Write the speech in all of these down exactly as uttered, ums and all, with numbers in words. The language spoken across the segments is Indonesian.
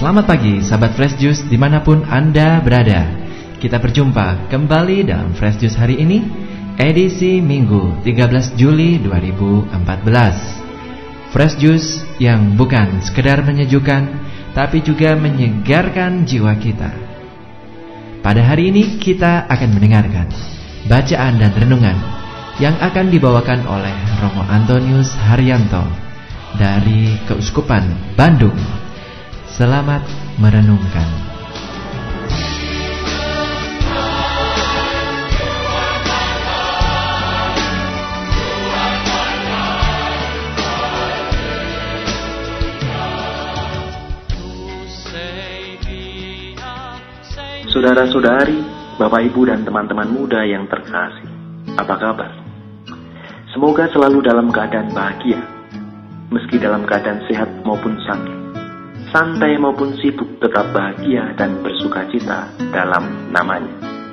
Selamat pagi sahabat Fresh Juice dimanapun Anda berada. Kita berjumpa kembali dalam Fresh Juice hari ini, edisi Minggu tiga belas Juli dua ribu empat belas. Fresh Juice yang bukan sekedar menyejukkan, tapi juga menyegarkan jiwa kita. Pada hari ini kita akan mendengarkan bacaan dan renungan yang akan dibawakan oleh Romo Antonius Haryanto dari Keuskupan Bandung. Selamat merenungkan. Saudara-saudari, Bapak Ibu dan teman-teman muda yang terkasih, apa kabar? Semoga selalu dalam keadaan bahagia, meski dalam keadaan sehat maupun sakit. Santai maupun sibuk, tetap bahagia dan bersukacita dalam namanya.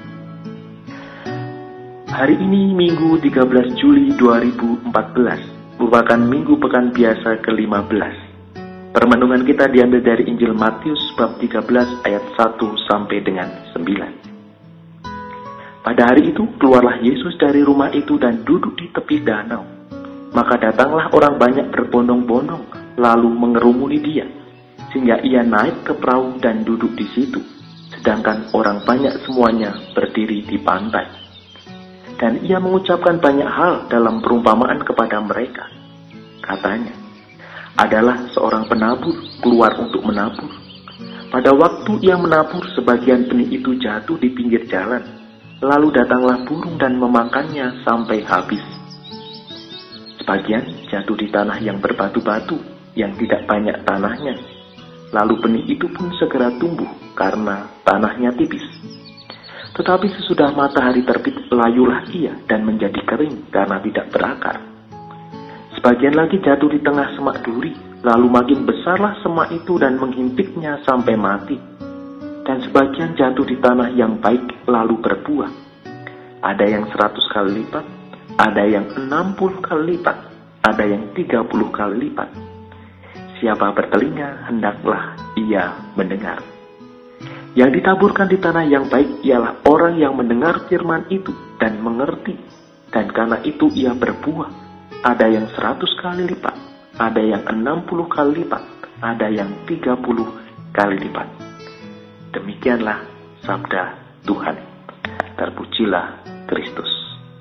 Hari ini Minggu tiga belas Juli dua ribu empat belas merupakan Minggu Pekan Biasa ke lima belas. Permenungan kita diambil dari Injil Matius bab tiga belas ayat satu sampai dengan sembilan. Pada hari itu keluarlah Yesus dari rumah itu dan duduk di tepi danau. Maka datanglah orang banyak berbondong-bondong lalu mengerumuni dia, sehingga ia naik ke perahu dan duduk di situ, sedangkan orang banyak semuanya berdiri di pantai. Dan ia mengucapkan banyak hal dalam perumpamaan kepada mereka. Katanya, adalah seorang penabur keluar untuk menabur. Pada waktu ia menabur, sebagian benih itu jatuh di pinggir jalan, lalu datanglah burung dan memakannya sampai habis. Sebagian jatuh di tanah yang berbatu-batu, yang tidak banyak tanahnya. Lalu benih itu pun segera tumbuh karena tanahnya tipis. Tetapi sesudah matahari terbit, layulah ia dan menjadi kering karena tidak berakar. Sebagian lagi jatuh di tengah semak duri, lalu makin besarlah semak itu dan menghimpitnya sampai mati. Dan sebagian jatuh di tanah yang baik lalu berbuah. Ada yang seratus kali lipat, ada yang enam puluh kali lipat, ada yang tiga puluh kali lipat. Siapa bertelinga, hendaklah ia mendengar. Yang ditaburkan di tanah yang baik ialah orang yang mendengar firman itu dan mengerti. Dan karena itu ia berbuah. Ada yang seratus kali lipat, ada yang enam puluh kali lipat, ada yang tiga puluh kali lipat. Demikianlah sabda Tuhan. Terpujilah Kristus.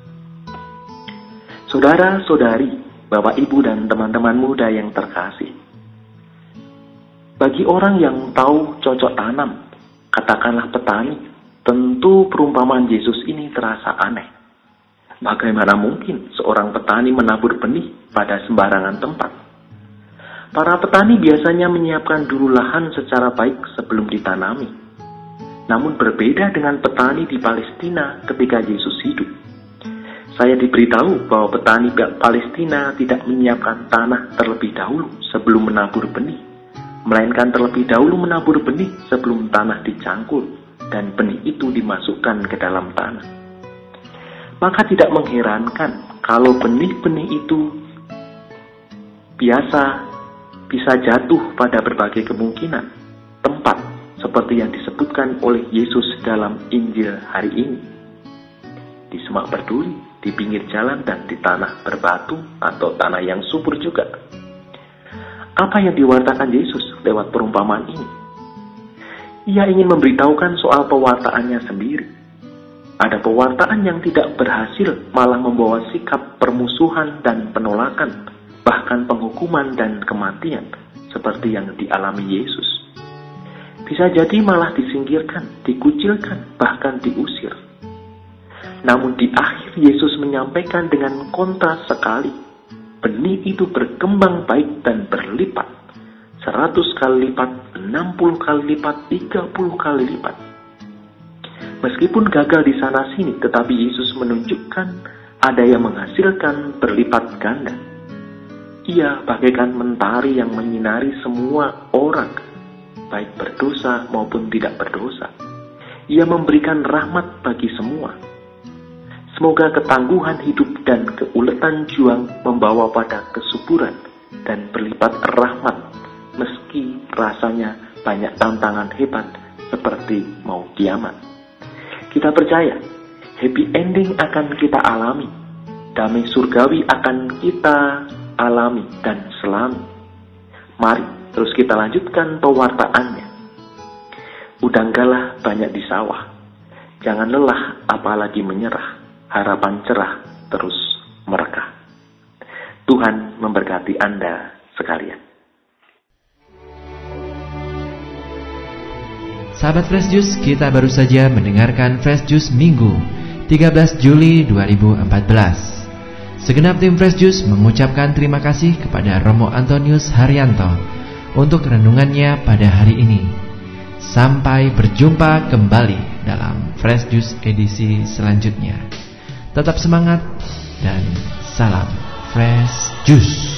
Saudara-saudari, Bapak Ibu dan teman-teman muda yang terkasih, bagi orang yang tahu cocok tanam, katakanlah petani, tentu perumpamaan Yesus ini terasa aneh. Bagaimana mungkin seorang petani menabur benih pada sembarangan tempat? Para petani biasanya menyiapkan dulu lahan secara baik sebelum ditanami. Namun berbeda dengan petani di Palestina ketika Yesus hidup. Saya diberitahu bahwa petani Palestina tidak menyiapkan tanah terlebih dahulu sebelum menabur benih, melainkan terlebih dahulu menabur benih sebelum tanah dicangkul dan benih itu dimasukkan ke dalam tanah. Maka tidak mengherankan kalau benih-benih itu biasa bisa jatuh pada berbagai kemungkinan tempat seperti yang disebutkan oleh Yesus dalam Injil hari ini. Di semak berduri, di pinggir jalan, dan di tanah berbatu atau tanah yang subur juga. Apa yang diwartakan Yesus lewat perumpamaan ini? Ia ingin memberitahukan soal pewartaannya sendiri. Ada pewartaan yang tidak berhasil malah membawa sikap permusuhan dan penolakan, bahkan penghukuman dan kematian, seperti yang dialami Yesus. Bisa jadi malah disingkirkan, dikucilkan, bahkan diusir. Namun di akhir Yesus menyampaikan dengan kontras sekali, benih itu berkembang baik dan berlipat, seratus kali lipat, enam puluh kali lipat, tiga puluh kali lipat. Meskipun gagal di sana-sini, tetapi Yesus menunjukkan ada yang menghasilkan berlipat ganda. Ia bagaikan mentari yang menyinari semua orang, baik berdosa maupun tidak berdosa. Ia memberikan rahmat bagi semua. Semoga ketangguhan hidup dan keuletan juang membawa pada kesuburan dan berlipat rahmat, meski rasanya banyak tantangan hebat seperti mau kiamat. Kita percaya happy ending akan kita alami, damai surgawi akan kita alami dan selami. Mari terus kita lanjutkan pewartaannya. Udang galah banyak di sawah, jangan lelah apalagi menyerah, harapan cerah terus merekah. Tuhan memberkati Anda sekalian. Sahabat Fresh Juice, kita baru saja mendengarkan Fresh Juice Minggu tiga belas Juli dua ribu empat belas. Segenap tim Fresh Juice mengucapkan terima kasih kepada Romo Antonius Haryanto untuk renungannya pada hari ini. Sampai berjumpa kembali dalam Fresh Juice edisi selanjutnya. Tetap semangat dan salam Fresh Juice.